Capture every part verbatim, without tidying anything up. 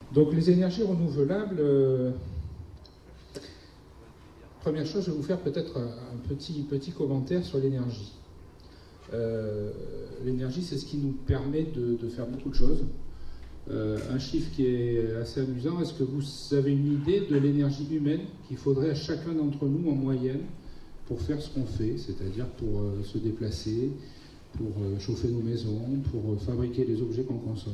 Donc les énergies renouvelables, euh, première chose, je vais vous faire peut-être un, un petit, petit commentaire sur l'énergie. Euh, l'énergie, c'est ce qui nous permet de, de faire beaucoup de choses. Euh, un chiffre qui est assez amusant, est-ce que vous avez une idée de l'énergie humaine qu'il faudrait à chacun d'entre nous en moyenne pour faire ce qu'on fait, c'est-à-dire pour euh, se déplacer, pour euh, chauffer nos maisons, pour euh, fabriquer les objets qu'on consomme?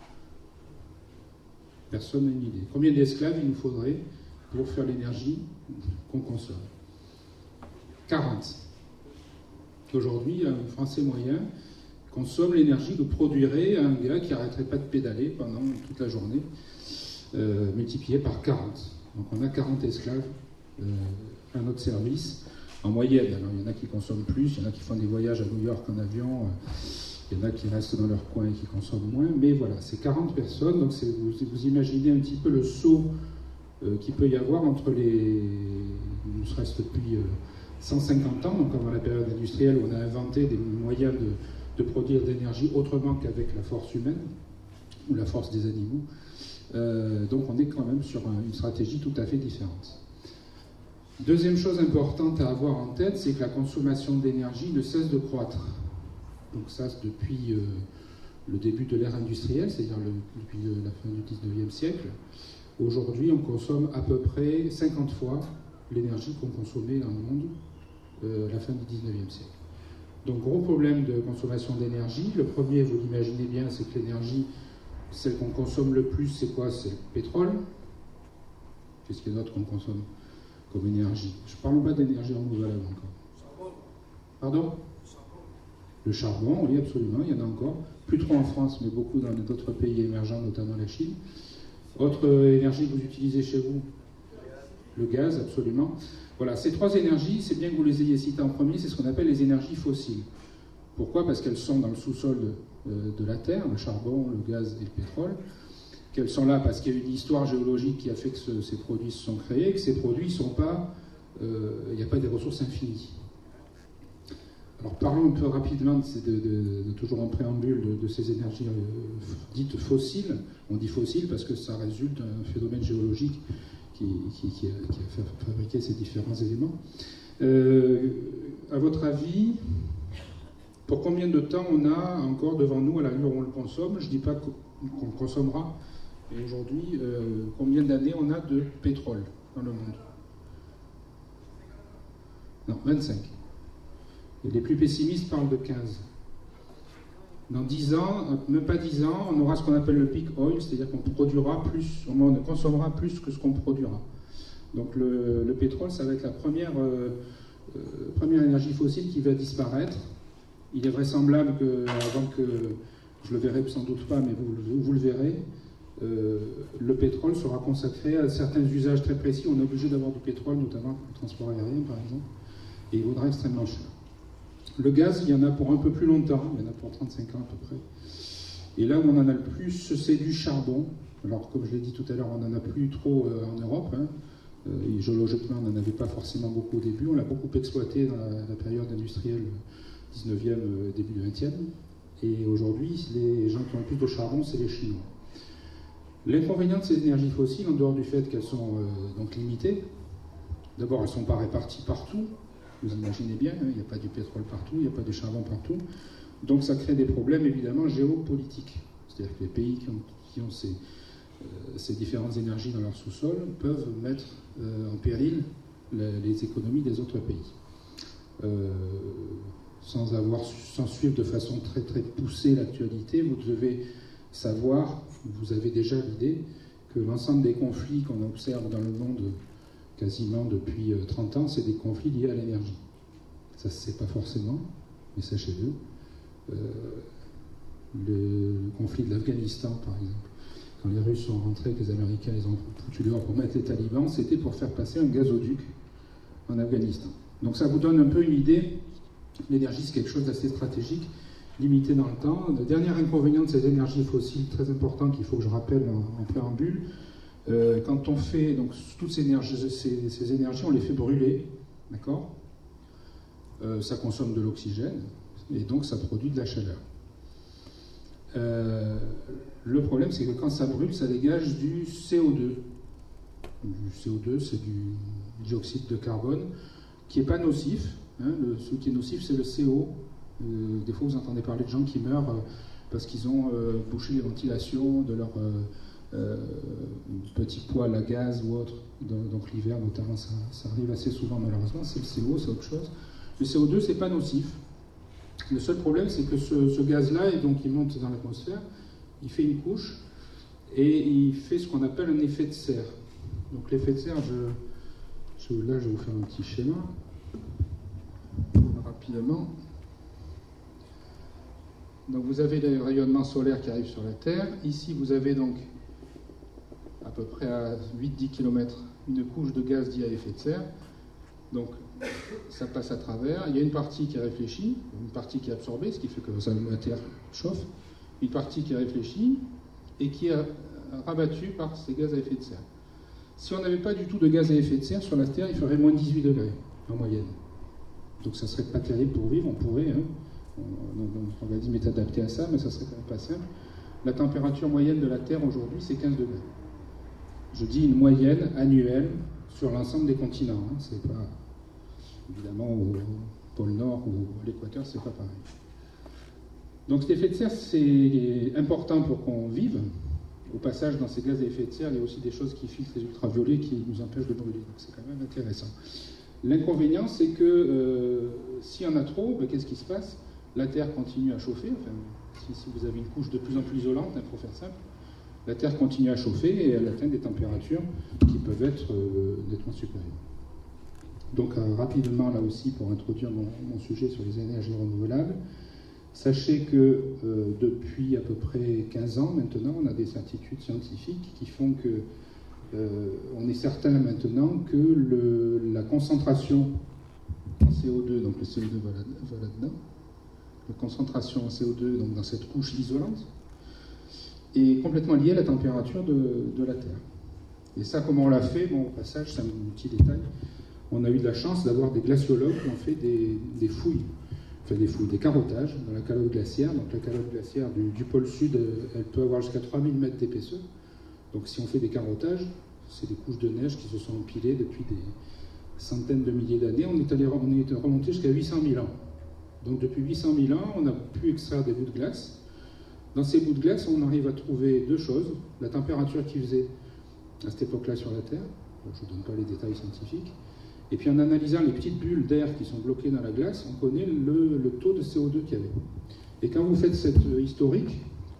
Personne n'a une idée. Combien d'esclaves il nous faudrait pour faire l'énergie qu'on consomme? quarante. Aujourd'hui, un Français moyen consomme l'énergie que produirait un gars qui n'arrêterait pas de pédaler pendant toute la journée, euh, multiplié par quarante. Donc on a quarante esclaves euh, à notre service, en moyenne. Alors il y en a qui consomment plus, il y en a qui font des voyages à New York en avion, euh, il y en a qui restent dans leur coin et qui consomment moins, mais voilà, c'est quarante personnes, donc vous, vous imaginez un petit peu le saut euh, qu'il peut y avoir entre les... Il nous reste depuis euh, cent cinquante ans, donc avant la période industrielle où on a inventé des moyens de de produire de l'énergie autrement qu'avec la force humaine ou la force des animaux. Euh, donc on est quand même sur un, une stratégie tout à fait différente. Deuxième chose importante à avoir en tête, c'est que la consommation d'énergie ne cesse de croître. Donc ça, depuis euh, le début de l'ère industrielle, c'est-à-dire le, depuis euh, la fin du dix-neuvième siècle. Aujourd'hui, on consomme à peu près cinquante fois l'énergie qu'on consommait dans le monde euh, à la fin du dix-neuvième siècle. Donc, gros problème de consommation d'énergie. Le premier, vous l'imaginez bien, c'est que l'énergie, celle qu'on consomme le plus, c'est quoi? C'est le pétrole. Qu'est-ce qu'il y a d'autre qu'on consomme comme énergie? Je ne parle pas d'énergie renouvelable encore. Pardon? Le charbon, oui, absolument, il y en a encore. Plus trop en France, mais beaucoup dans d'autres pays émergents, notamment la Chine. Autre énergie que vous utilisez chez vous? Le gaz, absolument. Voilà, ces trois énergies, c'est bien que vous les ayez citées en premier, c'est ce qu'on appelle les énergies fossiles. Pourquoi? Parce qu'elles sont dans le sous-sol de, euh, de la Terre, le charbon, le gaz et le pétrole. Qu'elles sont là parce qu'il y a une histoire géologique qui a fait que ce, ces produits se sont créés, et que ces produits ne sont pas... Euh, il n'y a pas des ressources infinies. Alors parlons un peu rapidement, de, de, de, de, toujours en préambule, de, de ces énergies euh, dites fossiles. On dit fossiles parce que ça résulte d'un phénomène géologique Qui, qui, qui, a, qui a fait fabriquer ces différents éléments. Euh, à votre avis, pour combien de temps on a encore devant nous à l'allure où on le consomme? Je ne dis pas qu'on le consommera, mais aujourd'hui, euh, combien d'années on a de pétrole dans le monde? Non, vingt-cinq. Et les plus pessimistes parlent de quinze. Dans dix ans, même pas dix ans, on aura ce qu'on appelle le peak oil, c'est-à-dire qu'on produira plus, on consommera plus que ce qu'on produira. Donc le, le pétrole, ça va être la première, euh, euh, première énergie fossile qui va disparaître. Il est vraisemblable que, avant que, je le verrai sans doute pas, mais vous, vous le verrez, euh, le pétrole sera consacré à certains usages très précis. On est obligé d'avoir du pétrole, notamment pour le transport aérien, par exemple, et il vaudra extrêmement cher. Le gaz, il y en a pour un peu plus longtemps, il y en a pour trente-cinq ans à peu près. Et là où on en a le plus, c'est du charbon. Alors, comme je l'ai dit tout à l'heure, on n'en a plus trop euh, en Europe. Hein. Euh, et géologiquement, on n'en avait pas forcément beaucoup au début. On l'a beaucoup exploité dans la, la période industrielle dix-neuvième, euh, début vingtième. Et aujourd'hui, les gens qui ont le plus de charbon, c'est les Chinois. L'inconvénient de ces énergies fossiles, en dehors du fait qu'elles sont euh, donc limitées, d'abord, elles ne sont pas réparties partout. Vous imaginez bien, hein, il n'y a pas du pétrole partout, il n'y a pas de charbon partout. Donc ça crée des problèmes évidemment géopolitiques. C'est-à-dire que les pays qui ont, qui ont ces, euh, ces différentes énergies dans leur sous-sol peuvent mettre euh, en péril la, les économies des autres pays. Euh, sans, avoir, sans suivre de façon très très poussée l'actualité, vous devez savoir, vous avez déjà l'idée, que l'ensemble des conflits qu'on observe dans le monde quasiment depuis trente ans, c'est des conflits liés à l'énergie. Ça ne se sait pas forcément, mais sachez-le. Euh, le conflit de l'Afghanistan, par exemple, quand les Russes sont rentrés, que les Américains les ont foutus dehors pour mettre les talibans, c'était pour faire passer un gazoduc en Afghanistan. Donc ça vous donne un peu une idée. L'énergie, c'est quelque chose d'assez stratégique, limité dans le temps. Le dernier inconvénient de ces énergies fossiles, très important, qu'il faut que je rappelle en, en préambule, Euh, quand on fait donc toutes ces énergies, ces, ces énergies, on les fait brûler, d'accord? euh, Ça consomme de l'oxygène et donc ça produit de la chaleur. Euh, le problème, c'est que quand ça brûle, ça dégage du C O deux. Du C O deux, c'est du dioxyde de carbone, qui n'est pas nocif. Hein. Le, ce qui est nocif, c'est le C O. Euh, des fois, vous entendez parler de gens qui meurent euh, parce qu'ils ont euh, bouché les ventilations de leur euh, euh, petit poêle à gaz ou autre. Donc, donc l'hiver, notamment, ça, ça arrive assez souvent, malheureusement. C'est le C O, c'est autre chose. Le C O deux, c'est pas nocif. Le seul problème, c'est que ce, ce gaz-là, et donc il monte dans l'atmosphère, il fait une couche, et il fait ce qu'on appelle un effet de serre. Donc l'effet de serre, je, je, là je vais vous faire un petit schéma, rapidement. Donc vous avez les rayonnements solaires qui arrivent sur la Terre. Ici vous avez donc, à peu près à huit à dix kilomètres, une couche de gaz dit à effet de serre. Donc ça passe à travers. Il y a une partie qui est réfléchie, une partie qui est absorbée, ce qui fait que ça, la Terre chauffe, une partie qui est réfléchie et qui est rabattue par ces gaz à effet de serre. Si on n'avait pas du tout de gaz à effet de serre sur la Terre, il ferait moins dix-huit degrés en moyenne. Donc ça serait pas terrible pour vivre, on pourrait, hein. Notre organisme est adapté à ça, mais ça serait quand même pas simple. La température moyenne de la Terre aujourd'hui, c'est quinze degrés. Je dis une moyenne annuelle sur l'ensemble des continents. Hein. C'est pas, évidemment, au pôle Nord ou à l'équateur, c'est pas pareil. Donc cet effet de serre, c'est important pour qu'on vive. Au passage, dans ces gaz à effet de serre, il y a aussi des choses qui filtrent les ultraviolets qui nous empêchent de brûler. Donc c'est quand même intéressant. L'inconvénient, c'est que euh, s'il y en a trop, ben, qu'est-ce qui se passe? La Terre continue à chauffer. Enfin, si, si vous avez une couche de plus en plus isolante, hein, pour faire simple, la Terre continue à chauffer et elle atteint des températures qui peuvent être euh, nettement supérieures. Donc euh, rapidement, là aussi, pour introduire mon, mon sujet sur les énergies renouvelables, sachez que euh, depuis à peu près quinze ans maintenant, on a des certitudes scientifiques qui font que euh, on est certain maintenant que le, la concentration en C O deux, donc le C O deux va là, va là-dedans, la concentration en C O deux donc dans cette couche isolante, est complètement liée à la température de, de la Terre. Et ça, comment on l'a fait? Bon, au passage, c'est un petit détail. On a eu de la chance d'avoir des glaciologues qui ont fait des, des fouilles. Enfin, des fouilles, des carottages dans la calotte glaciaire. Donc la calotte glaciaire du, du pôle sud, elle peut avoir jusqu'à trois mille mètres d'épaisseur. Donc si on fait des carottages, c'est des couches de neige qui se sont empilées depuis des centaines de milliers d'années. On est, allé, on est remonté jusqu'à huit cent mille ans. Donc depuis huit cent mille ans, on a pu extraire des bouts de glace. Dans ces bouts de glace, on arrive à trouver deux choses. La température qu'il faisait à cette époque-là sur la Terre. Bon, je ne vous donne pas les détails scientifiques. Et puis en analysant les petites bulles d'air qui sont bloquées dans la glace, on connaît le, le taux de C O deux qu'il y avait. Et quand vous faites cette euh, historique,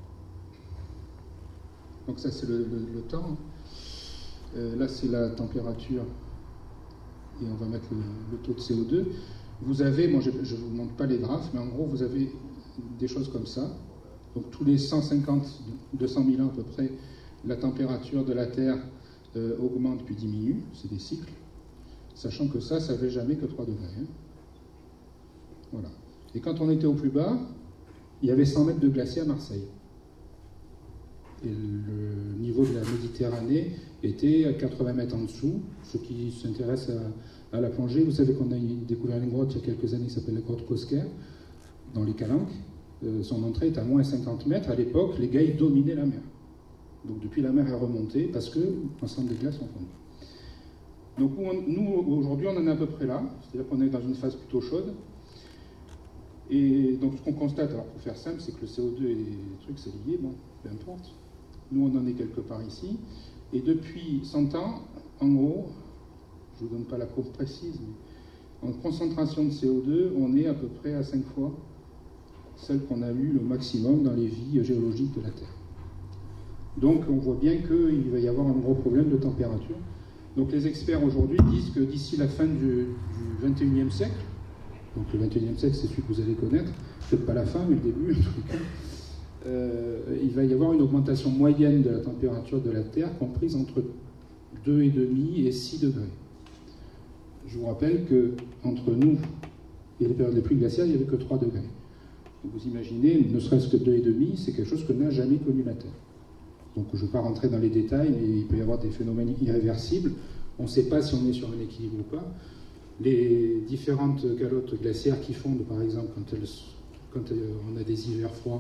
donc ça c'est le, le, le temps, euh, là c'est la température, et on va mettre le, le taux de C O deux, vous avez, bon je ne vous montre pas les graphes, mais en gros vous avez des choses comme ça. Donc tous les cent cinquante, deux cent mille ans à peu près, la température de la Terre euh, augmente puis diminue, c'est des cycles. Sachant que ça, ça ne fait jamais que trois degrés. Hein. Voilà. Et quand on était au plus bas, il y avait cent mètres de glacier à Marseille. Et le niveau de la Méditerranée était à quatre-vingts mètres en dessous. Ceux qui s'intéressent à, à la plongée, vous savez qu'on a découvert une grotte il y a quelques années qui s'appelle la grotte Cosquer, dans les Calanques. Euh, son entrée est à moins cinquante mètres. À l'époque, les gars, ils dominaient la mer. Donc depuis, la mer est remontée parce que l'ensemble des glaces ont fondu. Donc nous, aujourd'hui, on en est à peu près là, c'est-à-dire qu'on est dans une phase plutôt chaude. Et donc ce qu'on constate, alors pour faire simple, c'est que le C O deux et les trucs, c'est lié, bon, peu importe. Nous, on en est quelque part ici. Et depuis cent ans, en gros, je ne vous donne pas la courbe précise, mais en concentration de C O deux, on est à peu près à cinq fois celle qu'on a eu le maximum dans les vies géologiques de la Terre. Donc on voit bien qu'il va y avoir un gros problème de température. Donc les experts aujourd'hui disent que d'ici la fin du, du vingt et unième siècle, donc le vingt et unième siècle c'est celui que vous allez connaître, peut-être pas la fin mais le début en tous les cas, euh, il va y avoir une augmentation moyenne de la température de la Terre comprise entre deux virgule cinq et six degrés. Je vous rappelle qu'entre nous et les périodes les plus glaciaires, il n'y avait que trois degrés. Donc vous imaginez, ne serait-ce que deux virgule cinq, c'est quelque chose que n'a jamais connu la Terre. Donc je ne vais pas rentrer dans les détails, mais il peut y avoir des phénomènes irréversibles. On ne sait pas si on est sur un équilibre ou pas. Les différentes calottes glaciaires qui fondent, par exemple, quand, elles, quand on a des hivers froids,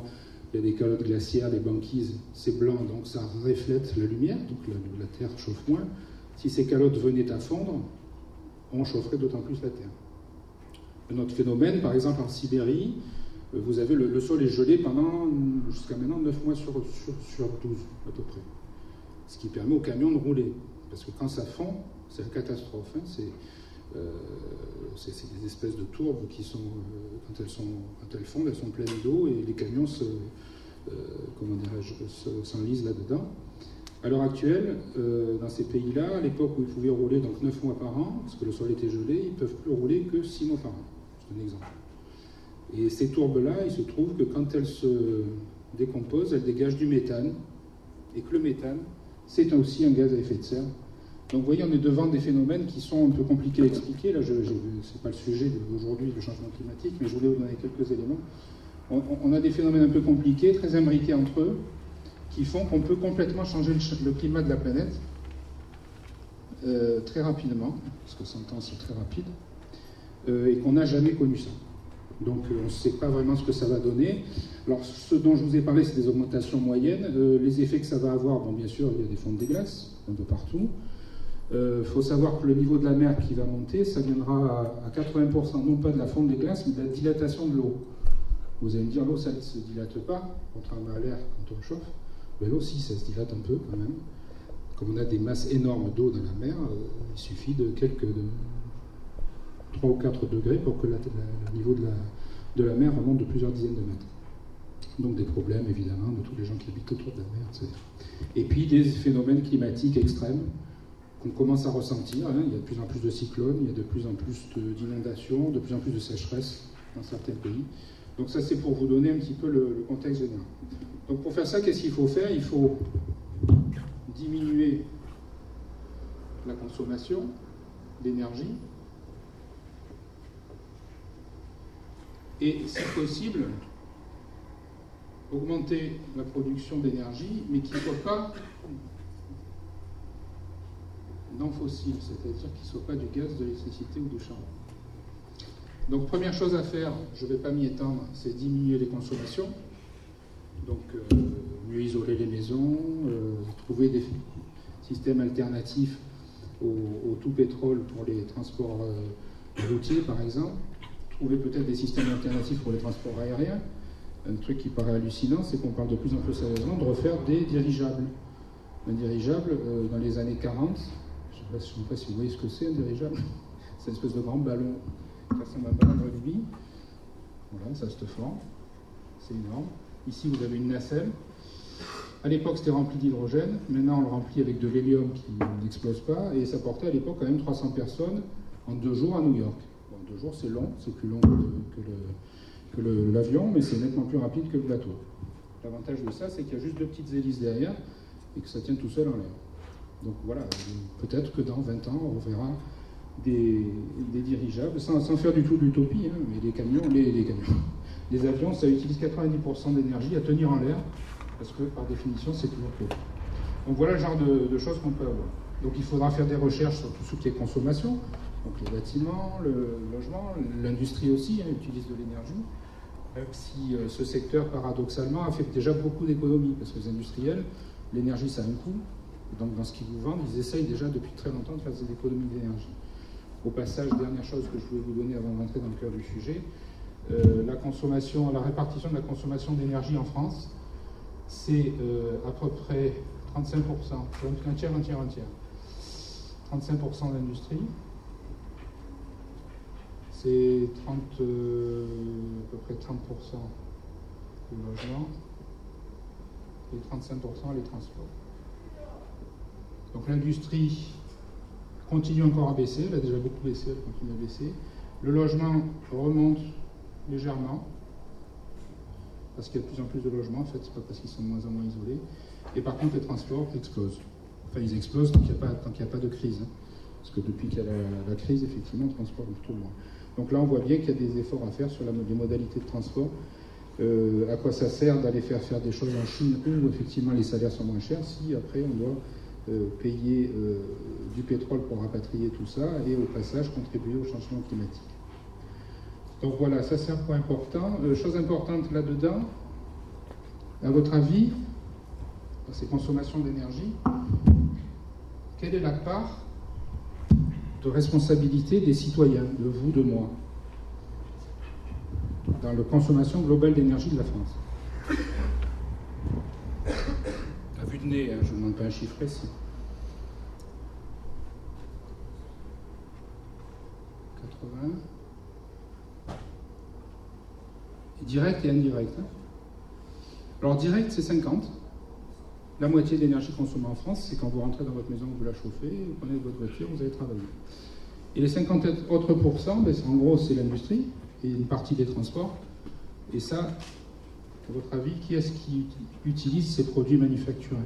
il y a des calottes glaciaires, des banquises, c'est blanc, donc ça reflète la lumière, donc la, la Terre chauffe moins. Si ces calottes venaient à fondre, on chaufferait d'autant plus la Terre. Un autre phénomène, par exemple en Sibérie, vous avez le, le sol est gelé pendant, jusqu'à maintenant, neuf mois sur, sur, sur douze, à peu près. Ce qui permet aux camions de rouler. Parce que quand ça fond, c'est une catastrophe. Hein, c'est, euh, c'est, c'est des espèces de tourbes qui sont, euh, quand, elles sont, quand elles fondent, elles sont pleines d'eau et les camions se, euh, comment dirais-je, se, s'enlisent là-dedans. À l'heure actuelle, euh, dans ces pays-là, à l'époque où ils pouvaient rouler donc neuf mois par an, parce que le sol était gelé, ils ne peuvent plus rouler que six mois par an. C'est un exemple. Et ces tourbes-là, il se trouve que quand elles se décomposent, elles dégagent du méthane, et que le méthane, c'est aussi un gaz à effet de serre. Donc vous voyez, on est devant des phénomènes qui sont un peu compliqués à expliquer. Là, ce n'est pas le sujet d'aujourd'hui, le changement climatique, mais je voulais vous donner quelques éléments. On, on a des phénomènes un peu compliqués, très imbriqués entre eux, qui font qu'on peut complètement changer le, le climat de la planète euh, très rapidement, parce que cent ans c'est très rapide, euh, et qu'on n'a jamais connu ça. Donc euh, on ne sait pas vraiment ce que ça va donner. Alors ce dont je vous ai parlé, c'est des augmentations moyennes. Euh, les effets que ça va avoir, bon bien sûr, il y a des fonds des glaces un peu partout. Il euh, faut savoir que le niveau de la mer qui va monter, ça viendra à, à quatre-vingts pour cent, non pas de la fonte des glaces, mais de la dilatation de l'eau. Vous allez me dire, l'eau, ça ne se dilate pas, contrairement à l'air quand on chauffe. Mais l'eau, si, ça se dilate un peu quand même. Comme on a des masses énormes d'eau dans la mer, euh, il suffit de quelques de trois ou quatre degrés pour que la, la, le niveau de la, de la mer remonte de plusieurs dizaines de mètres. Donc des problèmes, évidemment, de tous les gens qui habitent autour de la mer, et cetera. Et puis des phénomènes climatiques extrêmes qu'on commence à ressentir. Hein. Il y a de plus en plus de cyclones, il y a de plus en plus de, d'inondations, de plus en plus de sécheresse dans certains pays. Donc ça, c'est pour vous donner un petit peu le, le contexte général. Donc pour faire ça, qu'est-ce qu'il faut faire? Il faut diminuer la consommation d'énergie et, si possible, augmenter la production d'énergie, mais qui ne soit pas non fossile, c'est-à-dire qu'il ne soit pas du gaz, de l'électricité ou du charbon. Donc première chose à faire, je ne vais pas m'y étendre, c'est diminuer les consommations. Donc euh, mieux isoler les maisons, euh, trouver des systèmes alternatifs au, au tout pétrole pour les transports euh, routiers par exemple, trouver peut-être des systèmes alternatifs pour les transports aériens. Un truc qui paraît hallucinant, c'est qu'on parle de plus en plus sérieusement de refaire des dirigeables. Un dirigeable, euh, dans les années quarante, je ne sais pas si vous voyez ce que c'est un dirigeable, c'est une espèce de grand ballon qui ressemble à un ballon de rugby. Voilà, ça se forme, c'est énorme. Ici, vous avez une nacelle. À l'époque, c'était rempli d'hydrogène. Maintenant, on le remplit avec de l'hélium qui n'explose pas. Et ça portait à l'époque quand même trois cents personnes en deux jours à New York. Bon, deux jours, c'est long. C'est plus long que, le, que, le, que le, l'avion, mais c'est nettement plus rapide que le bateau. L'avantage de ça, c'est qu'il y a juste deux petites hélices derrière et que ça tient tout seul en l'air. Donc voilà, peut-être que dans vingt ans, on verra des, des dirigeables, sans, sans faire du tout d'utopie, hein, mais les camions, les, les camions. Les avions, ça utilise quatre-vingt-dix pour cent d'énergie à tenir en l'air, parce que par définition, c'est toujours trop. Donc voilà le genre de, de choses qu'on peut avoir. Donc il faudra faire des recherches sur tout ce qui est consommation, donc les bâtiments, le logement, l'industrie aussi hein, utilise de l'énergie, même si euh, ce secteur, paradoxalement, a fait déjà beaucoup d'économies, parce que les industriels, l'énergie, ça a un coût, et donc dans ce qu'ils vous vendent, ils essayent déjà depuis très longtemps de faire des économies d'énergie. Au passage, dernière chose que je voulais vous donner avant de rentrer dans le cœur du sujet, Euh, la consommation, la répartition de la consommation d'énergie en France, c'est euh, à peu près trente-cinq pour cent, un tiers, un tiers, un tiers. trente-cinq pour cent d'industrie, c'est trente, euh, à peu près trente pour cent du logement et trente-cinq pour cent les transports. Donc l'industrie continue encore à baisser, elle a déjà beaucoup baissé, elle continue à baisser. Le logement remonte légèrement, parce qu'il y a de plus en plus de logements, en fait, c'est pas parce qu'ils sont de moins en moins isolés. Et par contre, les transports explosent. Enfin, ils explosent tant qu'il n'y a, a pas de crise. Hein. Parce que depuis qu'il y a la, la crise, effectivement, le transport est plutôt loin. Donc là, on voit bien qu'il y a des efforts à faire sur la, les modalités de transport. Euh, à quoi ça sert d'aller faire faire des choses en Chine où, effectivement, les salaires sont moins chers, si après, on doit euh, payer euh, du pétrole pour rapatrier tout ça et, au passage, contribuer au changement climatique. Donc voilà, ça c'est un point important. Euh, chose importante là-dedans, À votre avis, dans ces consommations d'énergie, quelle est la part de responsabilité des citoyens, de vous, de moi, dans la consommation globale d'énergie de la France? À vue de nez, hein, je ne demande pas un chiffre précis. quatre-vingts. Et direct et indirect. Hein. Alors direct, c'est cinquante. La moitié de l'énergie consommée en France, c'est quand vous rentrez dans votre maison, vous la chauffez, vous prenez votre voiture, vous allez travailler. Et les cinquante autres pourcents, ben, en gros, c'est l'industrie et une partie des transports. Et ça, à votre avis, qui est-ce qui utilise ces produits manufacturés?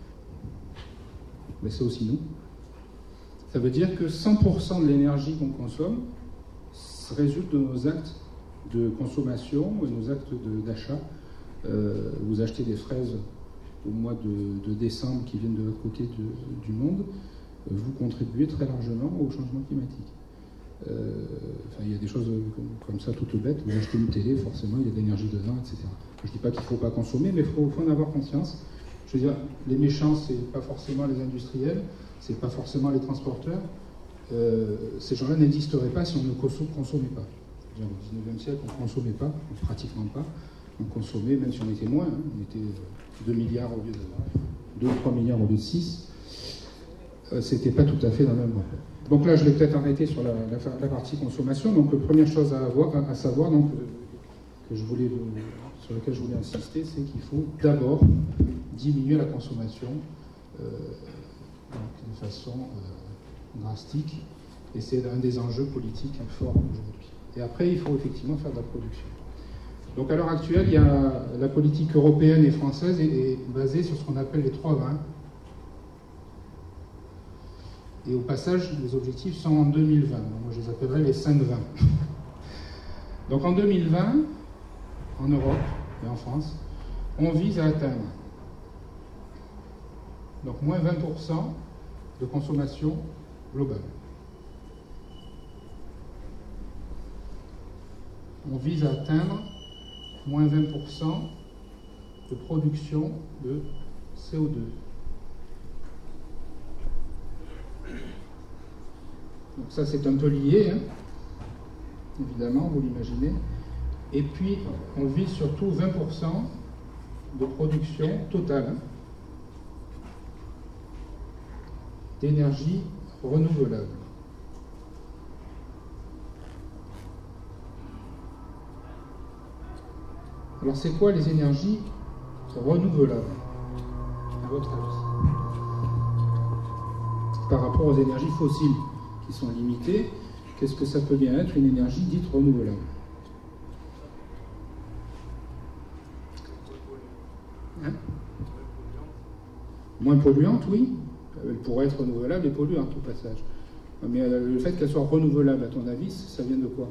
Ben, c'est aussi nous. Ça veut dire que cent pour cent de l'énergie qu'on consomme résulte de nos actes de consommation et nos actes d'achat. Euh, vous achetez des fraises au mois de, de décembre qui viennent de l'autre côté de, du monde, vous contribuez très largement au changement climatique. Euh, enfin, il y a des choses comme, comme ça toutes bêtes. Vous achetez une télé, forcément, il y a de l'énergie dedans, et cetera. Je ne dis pas qu'il ne faut pas consommer, mais il faut, faut en avoir conscience. Je veux dire, les méchants, ce n'est pas forcément les industriels, ce n'est pas forcément les transporteurs. Euh, ces gens-là n'existeraient pas si on ne consommait pas. Au dix-neuvième siècle, on ne consommait pas, pratiquement pas. On consommait, même si on était moins, hein, on était deux milliards au lieu de deux ou trois milliards au lieu de six. Euh, C'était pas tout à fait dans le même rapport. Donc là, je vais peut-être arrêter sur la, la, la partie consommation. Donc, la première chose à, avoir, à, à savoir, donc, que je voulais, sur laquelle je voulais insister, c'est qu'il faut d'abord diminuer la consommation euh, donc, de façon euh, drastique. Et c'est un des enjeux politiques forts aujourd'hui. Et après, il faut effectivement faire de la production. Donc à l'heure actuelle, il y a, la politique européenne et française est, est basée sur ce qu'on appelle les trois vingt. Et au passage, les objectifs sont en deux mille vingt. Donc moi, je les appellerai les cinq vingt. Donc en deux mille vingt, en Europe et en France, on vise à atteindre donc moins vingt pour cent de consommation globale. On vise à atteindre moins vingt pour cent de production de C O deux. Donc ça, c'est un peu lié, hein, évidemment, vous l'imaginez. Et puis, on vise surtout vingt pour cent de production totale hein, d'énergie renouvelable. Alors, c'est quoi les énergies renouvelables, à votre avis? Par rapport aux énergies fossiles qui sont limitées, qu'est-ce que ça peut bien être une énergie dite renouvelable? Hein? Moins polluante, oui. Elle pourrait être renouvelable et polluante au passage. Mais le fait qu'elle soit renouvelable, à ton avis, ça vient de quoi?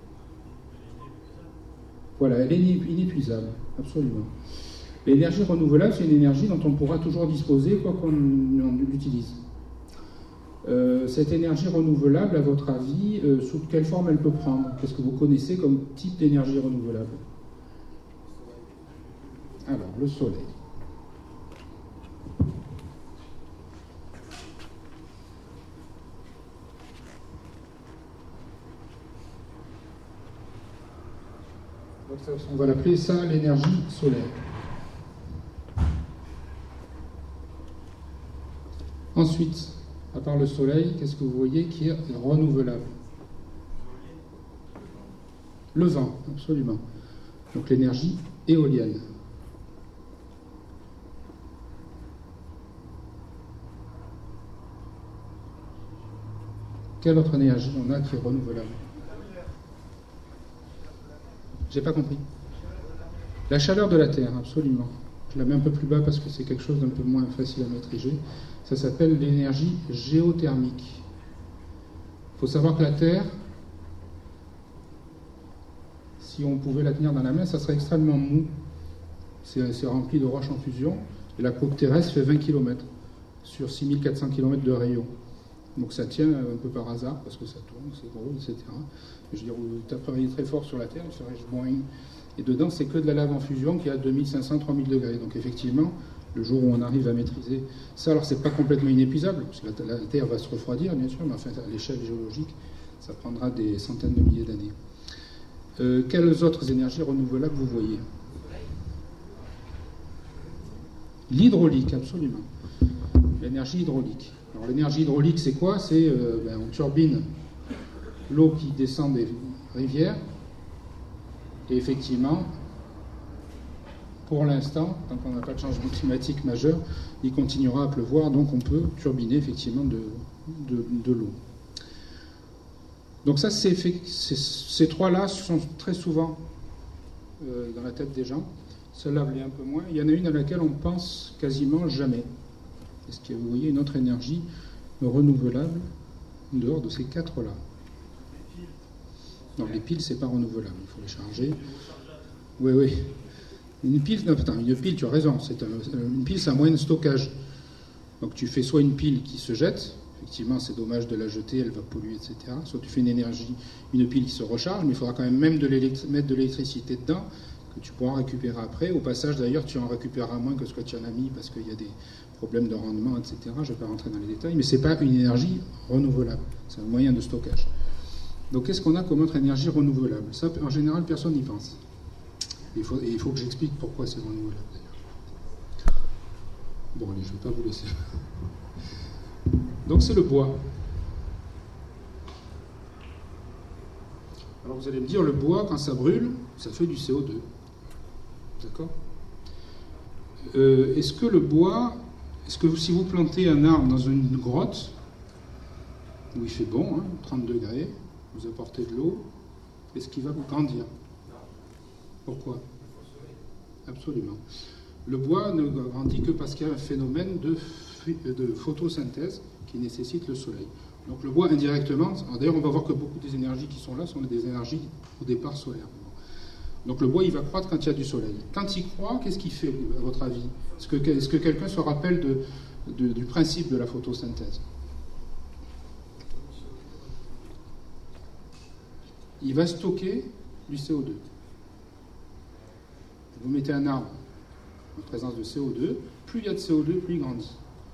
Voilà, elle est inépuisable, absolument. L'énergie renouvelable, c'est une énergie dont on pourra toujours disposer quoi qu'on l'utilise. Euh, cette énergie renouvelable, à votre avis, euh, sous quelle forme elle peut prendre? Qu'est-ce que vous connaissez comme type d'énergie renouvelable? Alors, le soleil. On va l'appeler ça l'énergie solaire. Ensuite, à part le soleil, qu'est-ce que vous voyez qui est renouvelable? Le vent, absolument. Donc l'énergie éolienne. Quelle autre énergie on a qui est renouvelable? J'ai pas compris. La chaleur de la Terre, absolument. Je la mets un peu plus bas parce que c'est quelque chose d'un peu moins facile à maîtriser. Ça s'appelle l'énergie géothermique. Il faut savoir que la Terre, si on pouvait la tenir dans la main, ça serait extrêmement mou. C'est rempli de roches en fusion. Et la croûte terrestre fait vingt kilomètres sur six mille quatre cents kilomètres de rayon. Donc ça tient un peu par hasard, parce que ça tourne, c'est gros, et cetera. Je veux dire, vous taperiez très fort sur la Terre, il ferait boing. Et dedans, c'est que de la lave en fusion qui est à deux mille cinq cents à trois mille degrés. Donc effectivement, le jour où on arrive à maîtriser ça, alors c'est pas complètement inépuisable, parce que la, la Terre va se refroidir, bien sûr, mais enfin, à l'échelle géologique, ça prendra des centaines de milliers d'années. Euh, quelles autres énergies renouvelables vous voyez? L'hydraulique, absolument. L'énergie hydraulique. Alors l'énergie hydraulique, c'est quoi? C'est euh, ben, on turbine l'eau qui descend des rivières, et effectivement, pour l'instant, tant qu'on n'a pas de changement climatique majeur, il continuera à pleuvoir, donc on peut turbiner effectivement de, de, de l'eau. Donc ça, c'est, c'est, ces trois-là sont très souvent euh, dans la tête des gens. Celle-là l'est un peu moins. Il y en a une à laquelle on pense quasiment jamais. Est-ce que vous voyez une autre énergie renouvelable en dehors de ces quatre-là? Non, les piles, c'est pas renouvelable, il faut les charger. Oui, oui. Une pile, non, attends, une pile, tu as raison, c'est un, une pile, c'est un moyen de stockage. Donc tu fais soit une pile qui se jette, effectivement c'est dommage de la jeter, elle va polluer, et cetera. Soit tu fais une énergie, une pile qui se recharge, mais il faudra quand même, même de mettre de l'électricité dedans, que tu pourras récupérer après. Au passage d'ailleurs, tu en récupéreras moins que ce que tu en as mis, parce qu'il y a des problèmes de rendement, et cetera. Je ne vais pas rentrer dans les détails, mais ce n'est pas une énergie renouvelable, c'est un moyen de stockage. Donc qu'est-ce qu'on a comme autre énergie renouvelable? Ça, en général, personne n'y pense. Il faut, et il faut que j'explique pourquoi c'est renouvelable d'ailleurs. Bon, allez, je ne vais pas vous laisser. Donc c'est le bois. Alors vous allez me dire, le bois, quand ça brûle, ça fait du C O deux. D'accord? euh, Est-ce que le bois, est-ce que si vous plantez un arbre dans une grotte, où il fait bon, hein, trente degrés, vous apportez de l'eau, est-ce qu'il va vous grandir? Pourquoi? Absolument. Le bois ne grandit que parce qu'il y a un phénomène de, de photosynthèse qui nécessite le soleil. Donc le bois, indirectement, d'ailleurs on va voir que beaucoup des énergies qui sont là sont des énergies au départ solaires. Donc le bois, il va croître quand il y a du soleil. Quand il croît, qu'est-ce qu'il fait, à votre avis? Est-ce que, est-ce que quelqu'un se rappelle de, de, du principe de la photosynthèse? Il va stocker du C O deux. Vous mettez un arbre en présence de C O deux, plus il y a de C O deux, plus il grandit.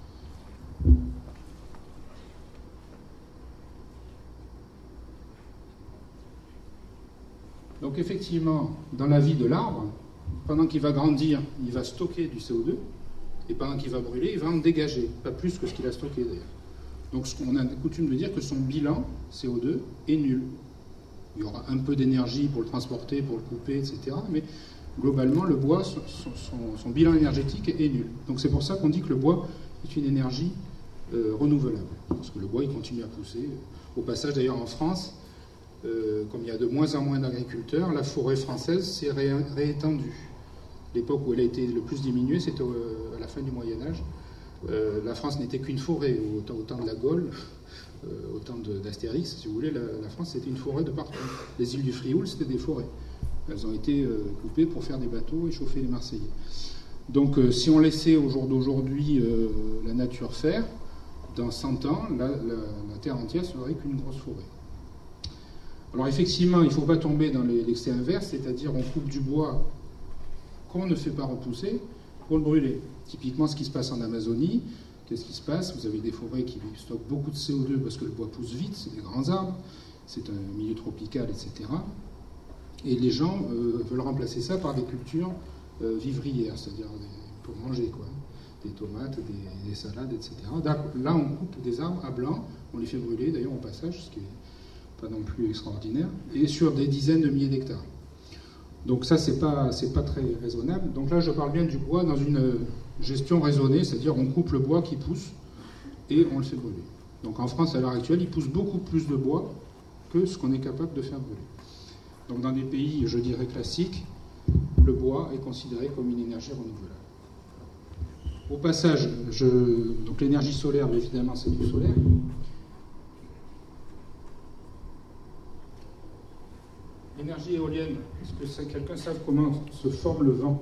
Donc effectivement, dans la vie de l'arbre, pendant qu'il va grandir, il va stocker du C O deux, et pendant qu'il va brûler, il va en dégager, pas plus que ce qu'il a stocké d'ailleurs. Donc on a coutume de dire que son bilan C O deux est nul. Il y aura un peu d'énergie pour le transporter, pour le couper, et cetera. Mais globalement, le bois, son, son, son bilan énergétique est nul. Donc c'est pour ça qu'on dit que le bois est une énergie euh, renouvelable. Parce que le bois, il continue à pousser. Au passage, d'ailleurs, en France, euh, comme il y a de moins en moins d'agriculteurs, la forêt française s'est ré, réétendue. L'époque où elle a été le plus diminuée, c'était euh, à la fin du Moyen-Âge. Euh, la France n'était qu'une forêt. Au temps, au temps de la Gaule, euh, au temps d'Astérix, si vous voulez, la, la France, c'était une forêt de partout. Les îles du Frioul, c'était des forêts. Elles ont été euh, coupées pour faire des bateaux et chauffer les Marseillais. Donc euh, si on laissait au jour d'aujourd'hui euh, la nature faire, dans cent ans, la, la, la terre entière serait qu'une grosse forêt. Alors effectivement, il ne faut pas tomber dans l'excès inverse, c'est-à-dire on coupe du bois qu'on ne fait pas repousser pour le brûler. Typiquement ce qui se passe en Amazonie, qu'est-ce qui se passe? Vous avez des forêts qui stockent beaucoup de C O deux parce que le bois pousse vite, c'est des grands arbres, c'est un milieu tropical, et cetera. Et les gens euh, veulent remplacer ça par des cultures euh, vivrières, c'est-à-dire pour manger, quoi. Des tomates, des, des salades, et cetera. Là, on coupe des arbres à blanc, on les fait brûler, d'ailleurs, au passage, ce qui n'est pas non plus extraordinaire, et sur des dizaines de milliers d'hectares. Donc ça, c'est pas, c'est pas très raisonnable. Donc là, je parle bien du bois dans une gestion raisonnée, c'est-à-dire on coupe le bois qui pousse et on le fait brûler. Donc en France, à l'heure actuelle, il pousse beaucoup plus de bois que ce qu'on est capable de faire brûler. Donc dans des pays, je dirais, classiques, le bois est considéré comme une énergie renouvelable. Au passage, je... donc l'énergie solaire, évidemment, c'est du solaire. L'énergie éolienne, est-ce que quelqu'un sait comment se forme le vent?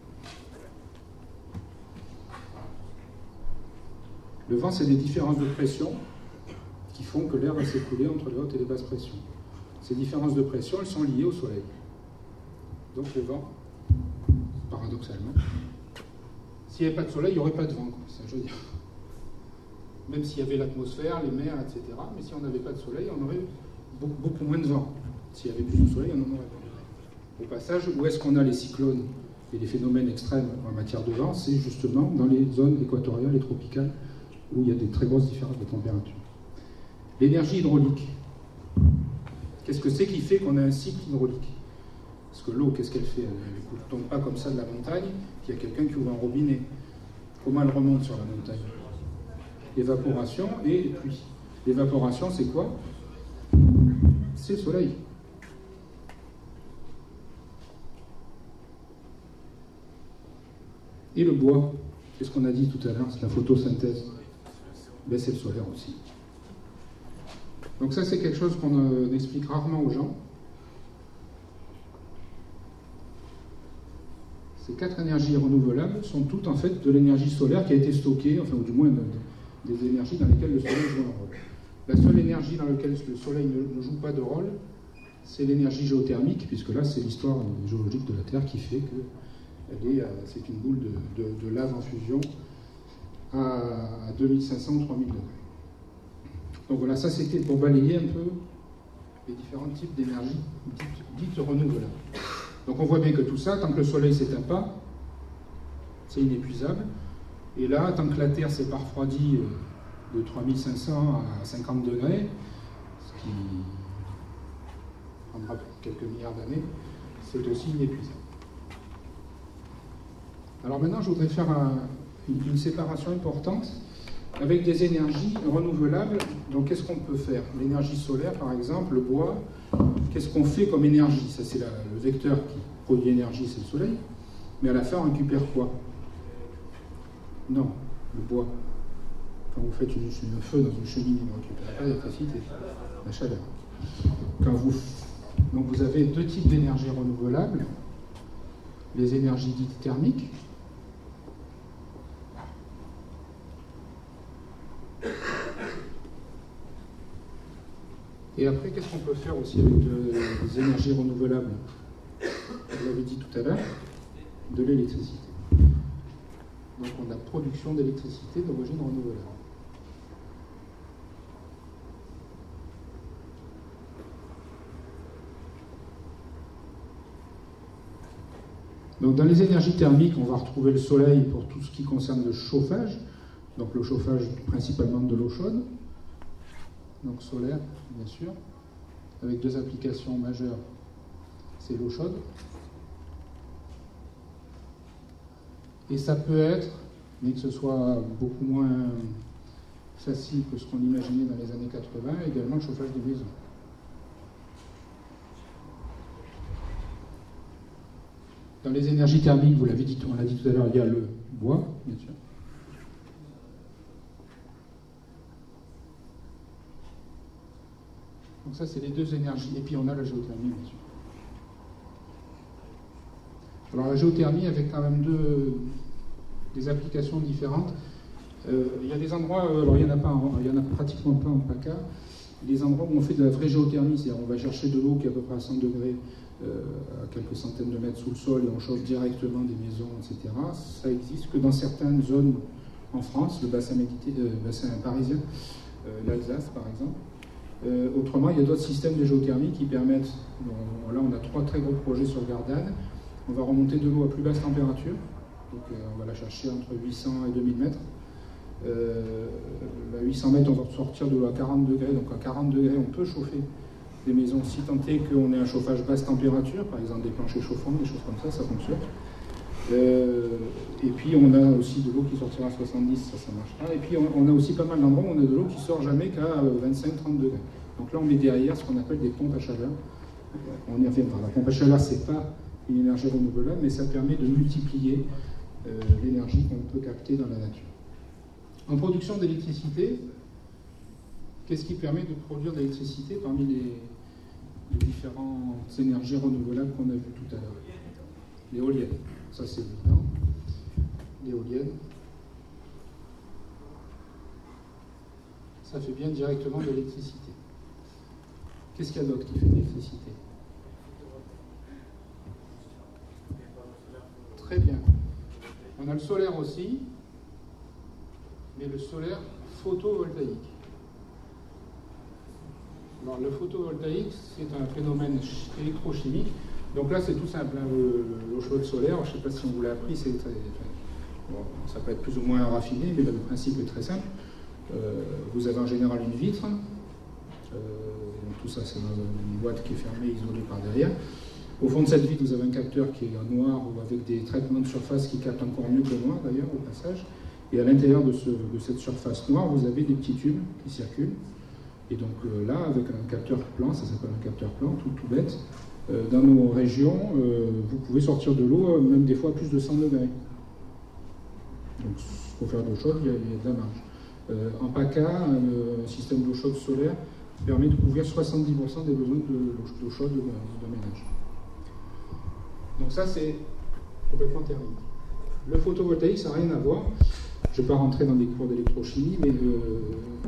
Le vent, c'est des différences de pression qui font que l'air va s'écouler entre les hautes et les basses pressions. Ces différences de pression, elles sont liées au soleil. Donc le vent, paradoxalement. S'il n'y avait pas de soleil, il n'y aurait pas de vent. Quoi. Ça, je veux dire. Même s'il y avait l'atmosphère, les mers, et cetera. Mais si on n'avait pas de soleil, on aurait beaucoup, beaucoup moins de vent. S'il y avait plus de soleil, on en aurait pas. Au passage, où est-ce qu'on a les cyclones et les phénomènes extrêmes en matière de vent? C'est justement dans les zones équatoriales et tropicales où il y a des très grosses différences de température. L'énergie hydraulique. Qu'est-ce que c'est qui fait qu'on a un cycle hydraulique? Parce que l'eau, qu'est-ce qu'elle fait? Elle ne tombe pas comme ça de la montagne, puis il y a quelqu'un qui ouvre un robinet. Comment elle remonte sur la montagne? L'évaporation et pluie. L'évaporation, c'est quoi? C'est le soleil. Et le bois, qu'est-ce qu'on a dit tout à l'heure? C'est la photosynthèse. Ben, c'est le solaire aussi. Donc ça, c'est quelque chose qu'on euh, explique rarement aux gens. Ces quatre énergies renouvelables sont toutes en fait de l'énergie solaire qui a été stockée, enfin ou du moins de, de, des énergies dans lesquelles le soleil joue un rôle. La seule énergie dans laquelle le soleil ne, ne joue pas de rôle, c'est l'énergie géothermique, puisque là c'est l'histoire géologique de la Terre qui fait que elle est, c'est une boule de, de, de lave en fusion à deux mille cinq cents ou trois mille degrés. Donc voilà, ça c'était pour balayer un peu les différents types d'énergie dites, dites renouvelables. Donc on voit bien que tout ça, tant que le soleil ne s'éteint pas, c'est inépuisable. Et là, tant que la Terre s'est pas refroidie de trois mille cinq cents à cinquante degrés, ce qui prendra quelques milliards d'années, c'est aussi inépuisable. Alors maintenant, je voudrais faire un, une, une séparation importante avec des énergies renouvelables. Donc qu'est-ce qu'on peut faire? L'énergie solaire, par exemple, le bois, qu'est-ce qu'on fait comme énergie? Ça, c'est la, le vecteur qui produit l'énergie, c'est le soleil. Mais à la fin, on récupère quoi? Non, le bois. Quand vous faites une, un feu dans une cheminée, vous ne récupérez pas l'électricité, la chaleur. Quand vous, donc vous avez deux types d'énergies renouvelables. Les énergies dites thermiques. Et après, qu'est-ce qu'on peut faire aussi avec de, des énergies renouvelables? Vous l'avez dit tout à l'heure, de l'électricité. Donc on a la production d'électricité d'origine renouvelable. Donc dans les énergies thermiques, on va retrouver le soleil pour tout ce qui concerne le chauffage. Donc le chauffage principalement de l'eau chaude. Donc solaire, bien sûr, avec deux applications majeures, c'est l'eau chaude. Et ça peut être, mais que ce soit beaucoup moins facile que ce qu'on imaginait dans les années quatre-vingts, également le chauffage des maisons. Dans les énergies thermiques, vous l'avez dit, on l'a dit tout à l'heure, il y a le bois, bien sûr. Donc ça, c'est les deux énergies. Et puis on a la géothermie, bien sûr. Alors la géothermie, avec quand même deux des applications différentes. Euh, il y a des endroits, alors il n'y en a pas, il y en a pratiquement pas en PACA, des endroits où on fait de la vraie géothermie, c'est-à-dire on va chercher de l'eau qui est à peu près à cent degrés, euh, à quelques centaines de mètres sous le sol, et on chauffe directement des maisons, et cetera. Ça existe que dans certaines zones en France, le bassin, médité, euh, bassin parisien, euh, l'Alsace par exemple. Euh, autrement, il y a d'autres systèmes de géothermie qui permettent, bon, là on a trois très gros projets sur Gardanne, on va remonter de l'eau à plus basse température, donc euh, on va la chercher entre huit cents et deux mille mètres. Euh, à huit cents mètres, on va sortir de l'eau à quarante degrés, donc à quarante degrés, on peut chauffer des maisons si tant est qu'on ait un chauffage basse température, par exemple des planchers chauffants, des choses comme ça, ça fonctionne. Euh, et puis on a aussi de l'eau qui sortira à soixante-dix, ça, ça marche pas. Et puis on, on a aussi pas mal d'endroits où on a de l'eau qui sort jamais qu'à vingt-cinq à trente degrés. Donc là, on met derrière ce qu'on appelle des pompes à chaleur. On y revient. La pompe à chaleur, c'est pas une énergie renouvelable, mais ça permet de multiplier euh, l'énergie qu'on peut capter dans la nature. En production d'électricité, qu'est-ce qui permet de produire de l'électricité parmi les, les différentes énergies renouvelables qu'on a vues tout à l'heure? L'éolienne, ça c'est évident. L'éolienne, ça fait bien directement de l'électricité. Qu'est-ce qu'il y a d'autre qui fait de l'électricité? On a le solaire aussi, mais le solaire photovoltaïque. Alors, le photovoltaïque, c'est un phénomène électrochimique. Donc là, c'est tout simple, hein, l'eau chaude solaire, je ne sais pas si on vous l'a appris, c'est très, enfin, bon, ça peut être plus ou moins raffiné, mais le principe est très simple. Euh, vous avez en général une vitre, euh, donc tout ça c'est dans une boîte qui est fermée, isolée par derrière. Au fond de cette vitre, vous avez un capteur qui est en noir ou avec des traitements de surface qui captent encore mieux que le noir d'ailleurs au passage. Et à l'intérieur de, ce, de cette surface noire, vous avez des petits tubes qui circulent. Et donc euh, là, avec un capteur plan, ça s'appelle un capteur plan, tout, tout bête, euh, dans nos régions, euh, vous pouvez sortir de l'eau, euh, même des fois à plus de cent degrés. Donc pour faire de l'eau chaude, il y, a, il y a de la marge. Euh, en PACA, un, un système d'eau chaude solaire permet de couvrir soixante-dix pour cent des besoins d'eau chaude de, de ménage. Donc ça, c'est complètement thermique. Le photovoltaïque, ça n'a rien à voir. Je ne vais pas rentrer dans des cours d'électrochimie, mais euh,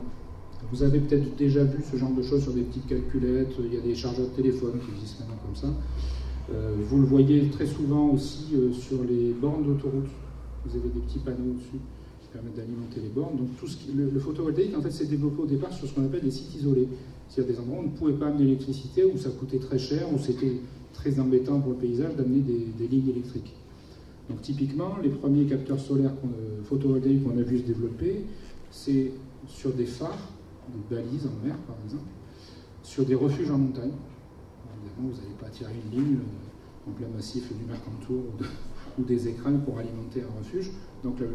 vous avez peut-être déjà vu ce genre de choses sur des petites calculettes. Il y a des chargeurs de téléphone qui existent maintenant comme ça. Euh, vous le voyez très souvent aussi euh, sur les bornes d'autoroute. Vous avez des petits panneaux dessus qui permettent d'alimenter les bornes. Donc tout ce qui, le, le photovoltaïque, en fait, s'est développé au départ sur ce qu'on appelle des sites isolés. C'est-à-dire des endroits où on ne pouvait pas amener l'électricité, où ça coûtait très cher, où c'était très embêtant pour le paysage d'amener des, des lignes électriques. Donc typiquement, les premiers capteurs solaires euh, photovoltaïques qu'on a vu se développer, c'est sur des phares, des balises en mer par exemple, sur des refuges en montagne. Évidemment, vous n'allez pas tirer une ligne euh, en plein massif du Mercantour ou, de, ou des écrins pour alimenter un refuge. Donc le, le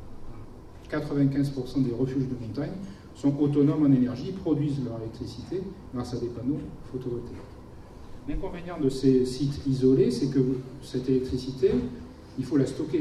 quatre-vingt-quinze pour cent des refuges de montagne sont autonomes en énergie, produisent leur électricité grâce à des panneaux photovoltaïques. L'inconvénient de ces sites isolés, c'est que cette électricité, il faut la stocker.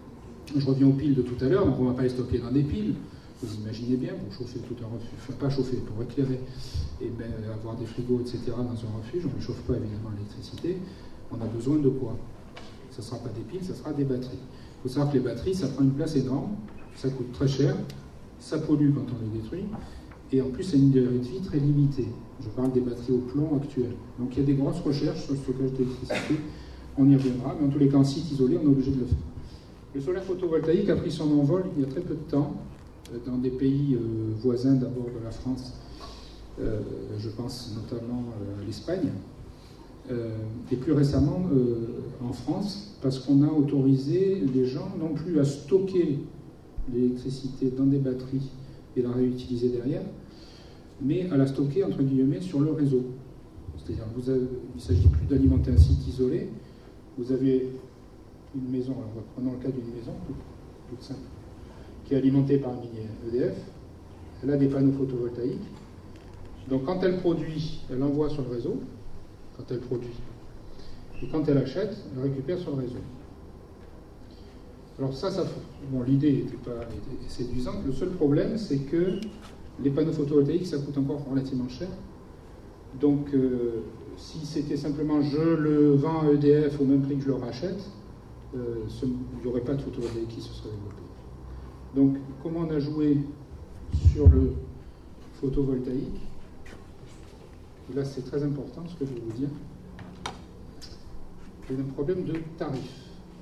Je reviens aux piles de tout à l'heure, donc on ne va pas les stocker dans des piles. Vous imaginez bien, pour chauffer tout un refuge, enfin pas chauffer, pour éclairer, et bien avoir des frigos, et cetera dans un refuge, on ne chauffe pas évidemment l'électricité, on a besoin de quoi? Ce ne sera pas des piles, ce sera des batteries. Il faut savoir que les batteries, ça prend une place énorme, ça coûte très cher, ça pollue quand on les détruit, et en plus c'est une durée de vie très limitée. Je parle des batteries au plomb actuelles. Donc il y a des grosses recherches sur le stockage d'électricité, on y reviendra, mais en tous les cas en site isolé, on est obligé de le faire. Le solaire photovoltaïque a pris son envol il y a très peu de temps, dans des pays euh, voisins d'abord de la France, euh, je pense notamment euh, à l'Espagne, euh, et plus récemment euh, en France, parce qu'on a autorisé les gens non plus à stocker l'électricité dans des batteries et la réutiliser derrière, mais à la stocker entre guillemets sur le réseau. C'est-à-dire qu'il ne s'agit plus d'alimenter un site isolé, vous avez une maison, alors prenons le cas d'une maison toute, toute simple, qui est alimentée par un mini E D F, elle a des panneaux photovoltaïques, donc quand elle produit, elle envoie sur le réseau, quand elle produit, et quand elle achète, elle récupère sur le réseau. Alors ça, ça bon, l'idée n'était pas était séduisante, le seul problème c'est que les panneaux photovoltaïques, ça coûte encore relativement cher, donc euh, si c'était simplement je le vends à E D F au même prix que je le rachète, euh, ce, il n'y aurait pas de photovoltaïque qui se serait développé. Donc, comment on a joué sur le photovoltaïque? Et là, c'est très important ce que je vais vous dire. Il y a un problème de tarif.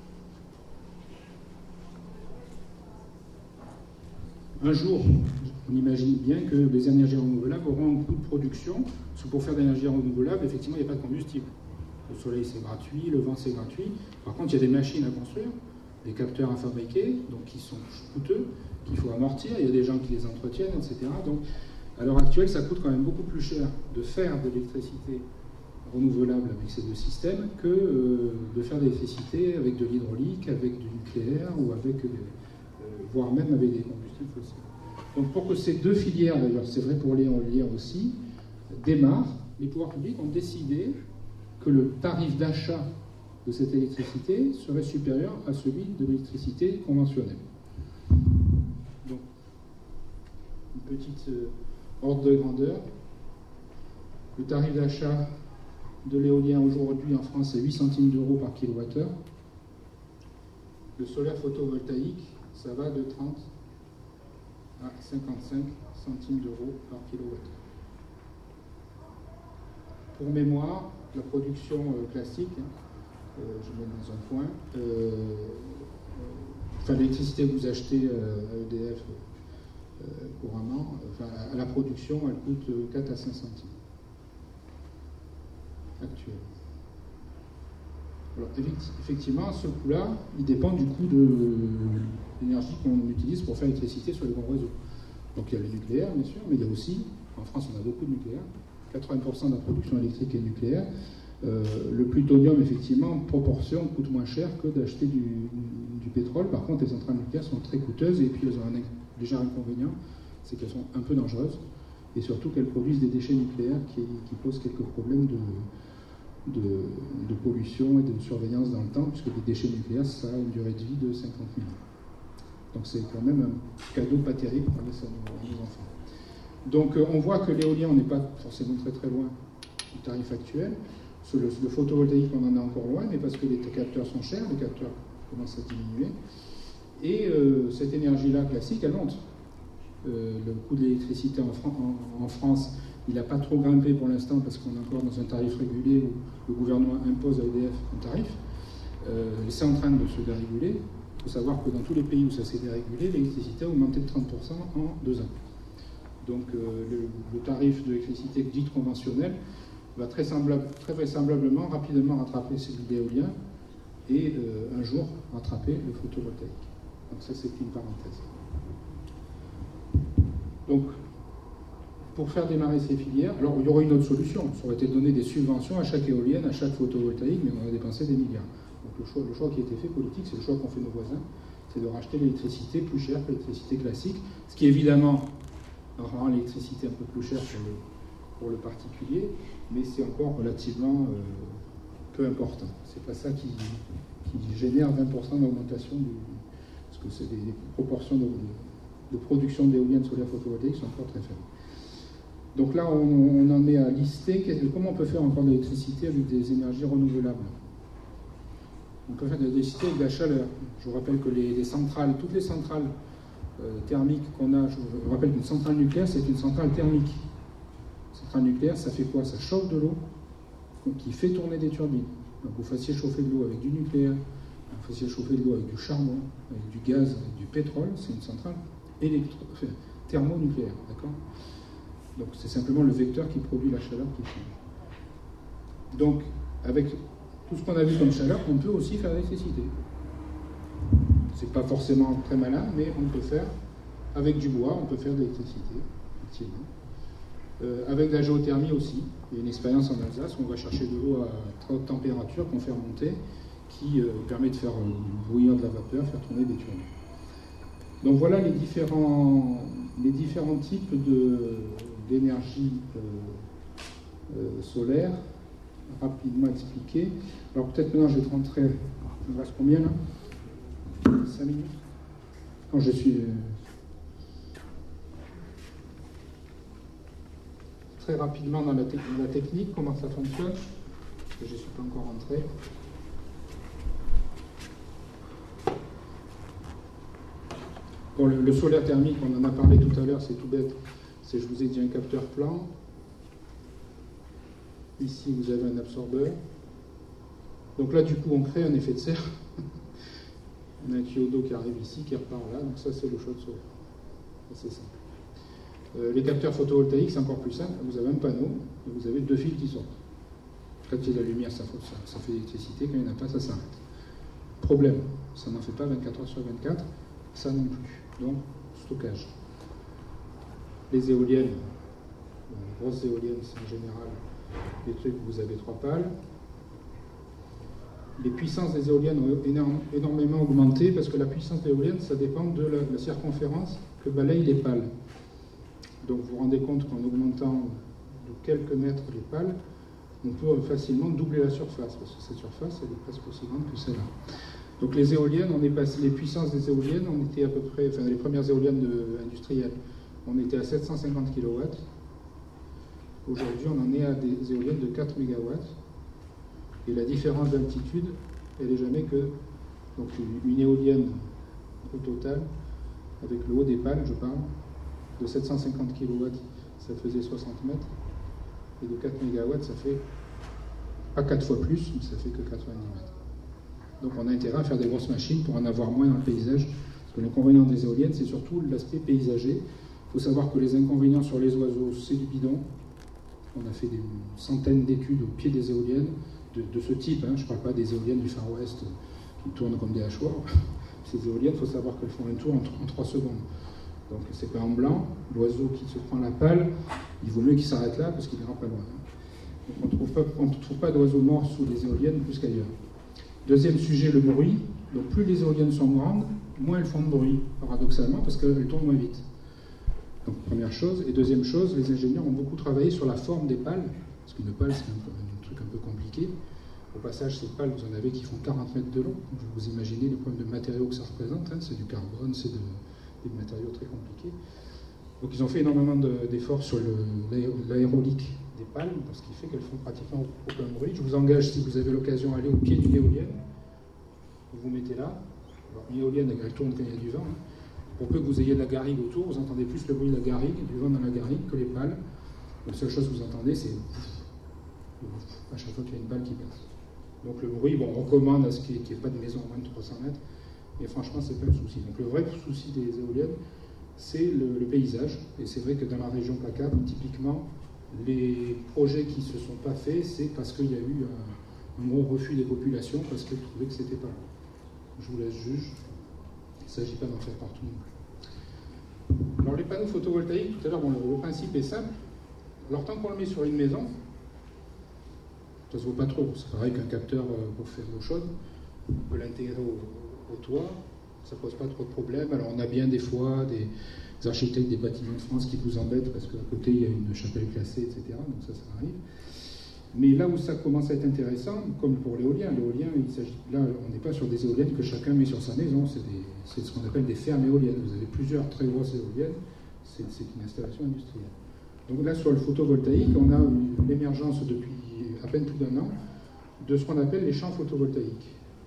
Un jour, on imagine bien que les énergies renouvelables auront un coût de production, parce que pour faire de l'énergie renouvelable, effectivement, il n'y a pas de combustible. Le soleil, c'est gratuit, le vent, c'est gratuit. Par contre, il y a des machines à construire, des capteurs à fabriquer, donc qui sont coûteux, qu'il faut amortir, il y a des gens qui les entretiennent, et cetera. Donc, à l'heure actuelle, ça coûte quand même beaucoup plus cher de faire de l'électricité renouvelable avec ces deux systèmes que euh, de faire de l'électricité avec de l'hydraulique, avec du nucléaire ou avec, euh, voire même avec des combustibles fossiles. Donc, pour que ces deux filières, d'ailleurs, c'est vrai pour l'éolien aussi, démarrent, les pouvoirs publics ont décidé que le tarif d'achat de cette électricité serait supérieur à celui de l'électricité conventionnelle. Donc, une petite euh, ordre de grandeur. Le tarif d'achat de l'éolien aujourd'hui en France est huit centimes d'euros par kilowattheure. Le solaire photovoltaïque, ça va de trente à cinquante-cinq centimes d'euros par kilowattheure. Pour mémoire, la production euh, classique, hein, Euh, je mets dans un point, euh, enfin l'électricité que vous achetez à E D F euh, couramment, enfin, à la production, elle coûte quatre à cinq centimes actuellement. Alors effectivement, ce coût-là, il dépend du coût de l'énergie qu'on utilise pour faire l'électricité sur les grands réseaux. Donc il y a le nucléaire, bien sûr, mais il y a aussi, en France on a beaucoup de nucléaire, quatre-vingts pour cent de la production électrique est nucléaire. Euh, le plutonium, effectivement, en proportion, coûte moins cher que d'acheter du, du pétrole. Par contre, les centrales nucléaires sont très coûteuses et puis elles ont un léger inconvénient, c'est qu'elles sont un peu dangereuses et surtout qu'elles produisent des déchets nucléaires qui, qui posent quelques problèmes de, de, de pollution et de surveillance dans le temps, puisque les déchets nucléaires, ça a une durée de vie de cinquante mille ans. Donc c'est quand même un cadeau pas terrible pour laisser à nos enfants. Donc on voit que l'éolien, on n'est pas forcément très très loin du tarif actuel. Sur le, le photovoltaïque, on en est encore loin, mais parce que les capteurs sont chers, les capteurs commencent à diminuer. Et euh, cette énergie-là classique, elle monte. Euh, le coût de l'électricité en, Fran en, en France, il n'a pas trop grimpé pour l'instant parce qu'on est encore dans un tarif régulé où le gouvernement impose à E D F un tarif. Euh, c'est en train de se déréguler. Il faut savoir que dans tous les pays où ça s'est dérégulé, l'électricité a augmenté de trente pour cent en deux ans. Donc euh, le, le tarif de l'électricité dite conventionnelle va très, semblable, très vraisemblablement rapidement rattraper celui de l'éolien et euh, un jour rattraper le photovoltaïque. Donc ça, c'est une parenthèse. Donc, pour faire démarrer ces filières, alors il y aurait une autre solution. Ça aurait été de donner des subventions à chaque éolienne, à chaque photovoltaïque, mais on aurait dépensé des milliards. Donc le choix, le choix qui a été fait politique, c'est le choix qu'ont fait nos voisins, c'est de racheter l'électricité plus chère que l'électricité classique, ce qui évidemment rend l'électricité un peu plus chère pour le, pour le particulier, mais c'est encore relativement euh, peu important. C'est pas ça qui, qui génère vingt pour cent d'augmentation du... parce que c'est des, des proportions de, de production d'éoliennes solaires photovoltaïques sont encore très faibles. Donc là, on, on en est à lister comment on peut faire encore de l'électricité avec des énergies renouvelables. On peut faire de l'électricité avec de la chaleur. Je vous rappelle que les, les centrales, toutes les centrales euh, thermiques qu'on a, je vous rappelle qu'une centrale nucléaire, c'est une centrale thermique. Une centrale nucléaire, ça fait quoi? Ça chauffe de l'eau qui fait tourner des turbines. Donc vous fassiez chauffer de l'eau avec du nucléaire, vous fassiez chauffer de l'eau avec du charbon, avec du gaz, avec du pétrole, c'est une centrale électro enfin, thermonucléaire, d'accord? Donc c'est simplement le vecteur qui produit la chaleur qui change. Donc avec tout ce qu'on a vu comme chaleur, on peut aussi faire de l'électricité. C'est pas forcément très malin, mais on peut faire, avec du bois, on peut faire de l'électricité, effectivement. Euh, avec de la géothermie aussi. Il y a une expérience en Alsace où on va chercher de l'eau à très haute température qu'on fait remonter, qui euh, permet de faire euh, bouillir de la vapeur, faire tourner des turbines. Donc voilà les différents, les différents types d'énergie euh, euh, solaire, rapidement expliqués. Alors peut-être maintenant je vais te rentrer, il me reste combien là? cinq minutes? Quand je suis... Euh, très rapidement dans la, te dans la technique, comment ça fonctionne, parce que je ne suis pas encore rentré. Bon, le, le solaire thermique, on en a parlé tout à l'heure, c'est tout bête. C'est, je vous ai dit, un capteur plan. Ici, vous avez un absorbeur. Donc là, du coup, on crée un effet de serre. On a un tuyau d'eau qui arrive ici, qui repart là. Donc ça, c'est le chaud de solaire. C'est simple. Euh, les capteurs photovoltaïques, c'est encore plus simple. Vous avez un panneau et vous avez deux fils qui sortent. Quand il y a de la lumière, ça, ça, ça fait l'électricité. Quand il n'y en a pas, ça s'arrête. Problème, ça n'en fait pas vingt-quatre heures sur vingt-quatre. Ça non plus. Donc, stockage. Les éoliennes, les grosses éoliennes, c'est en général des trucs où vous avez trois pales. Les puissances des éoliennes ont énorme, énormément augmenté parce que la puissance des éoliennes, ça dépend de la, de la circonférence que balayent les pales. Donc vous vous rendez compte qu'en augmentant de quelques mètres les pales, on peut facilement doubler la surface, parce que cette surface, elle est presque aussi grande que celle-là. Donc les éoliennes, on est passé, les puissances des éoliennes, on était à peu près, enfin les premières éoliennes de, industrielles, on était à sept cent cinquante kilowatts. Aujourd'hui, on en est à des éoliennes de quatre mégawatts. Et la différence d'altitude, elle n'est jamais que donc une éolienne au total, avec le haut des pales, je parle, de sept cent cinquante kilowatts, ça faisait soixante mètres, et de quatre mégawatts, ça fait pas quatre fois plus, mais ça fait que quatre-vingt-dix mètres. Donc on a intérêt à faire des grosses machines pour en avoir moins dans le paysage. Parce que l'inconvénient des éoliennes, c'est surtout l'aspect paysager. Il faut savoir que les inconvénients sur les oiseaux, c'est du bidon. On a fait des centaines d'études au pied des éoliennes de, de ce type. Hein. Je ne parle pas des éoliennes du Far West qui tournent comme des hachoirs. Ces éoliennes, il faut savoir qu'elles font un tour en trois secondes. Donc c'est pas en blanc. L'oiseau qui se prend la pale, il vaut mieux qu'il s'arrête là parce qu'il n'ira pas loin. Donc on ne trouve pas, on ne trouve pas d'oiseaux morts sous les éoliennes plus qu'ailleurs. Deuxième sujet, le bruit. Donc plus les éoliennes sont grandes, moins elles font de bruit, paradoxalement, parce qu'elles tournent moins vite. Donc première chose. Et deuxième chose, les ingénieurs ont beaucoup travaillé sur la forme des pales, parce qu'une pale, c'est un, un truc un peu compliqué. Au passage, ces pales, vous en avez qui font quarante mètres de long. Donc, vous imaginez les problèmes de matériaux que ça représente. Hein. C'est du carbone, c'est de, des matériaux très compliqués. Donc ils ont fait énormément d'efforts sur l'aérolique des pales, ce qui fait qu'elles font pratiquement aucun bruit. Je vous engage, si vous avez l'occasion, à aller au pied d'une éolienne. Vous vous mettez là. Alors une éolienne, elle tourne quand il y a du vent. Hein. Pour peu que vous ayez de la garrigue autour, vous entendez plus le bruit de la garrigue, du vent dans la garrigue, que les pales. La seule chose que vous entendez, c'est à chaque fois qu'il y a une balle qui passe. Donc le bruit, bon, on recommande à ce qu'il n'y ait pas de maison à moins de trois cents mètres, mais franchement, c'est pas le souci. Donc le vrai souci des éoliennes, c'est le, le paysage. Et c'est vrai que dans la région PACA, typiquement, les projets qui ne se sont pas faits, c'est parce qu'il y a eu un, un gros refus des populations, parce qu'elles trouvaient que c'était pas là. Je vous laisse juger. Il ne s'agit pas d'en faire partout non plus. Alors les panneaux photovoltaïques, tout à l'heure, bon, le, le principe est simple. Alors tant qu'on le met sur une maison, ça se vaut pas trop. C'est pareil qu'un capteur pour faire l'eau chaude. On peut l'intégrer au, au toit. Ça pose pas trop de problèmes. Alors on a bien des fois des, des architectes des bâtiments de France qui vous embêtent parce qu'à côté il y a une chapelle classée, et cetera. Donc ça, ça arrive. Mais là où ça commence à être intéressant, comme pour l'éolien, l'éolien, il s'agit là, on n'est pas sur des éoliennes que chacun met sur sa maison. C'est ce qu'on appelle des fermes éoliennes. Vous avez plusieurs très grosses éoliennes. C'est une installation industrielle. Donc là, sur le photovoltaïque, on a eu l'émergence depuis à peine plus d'un an de ce qu'on appelle les champs photovoltaïques.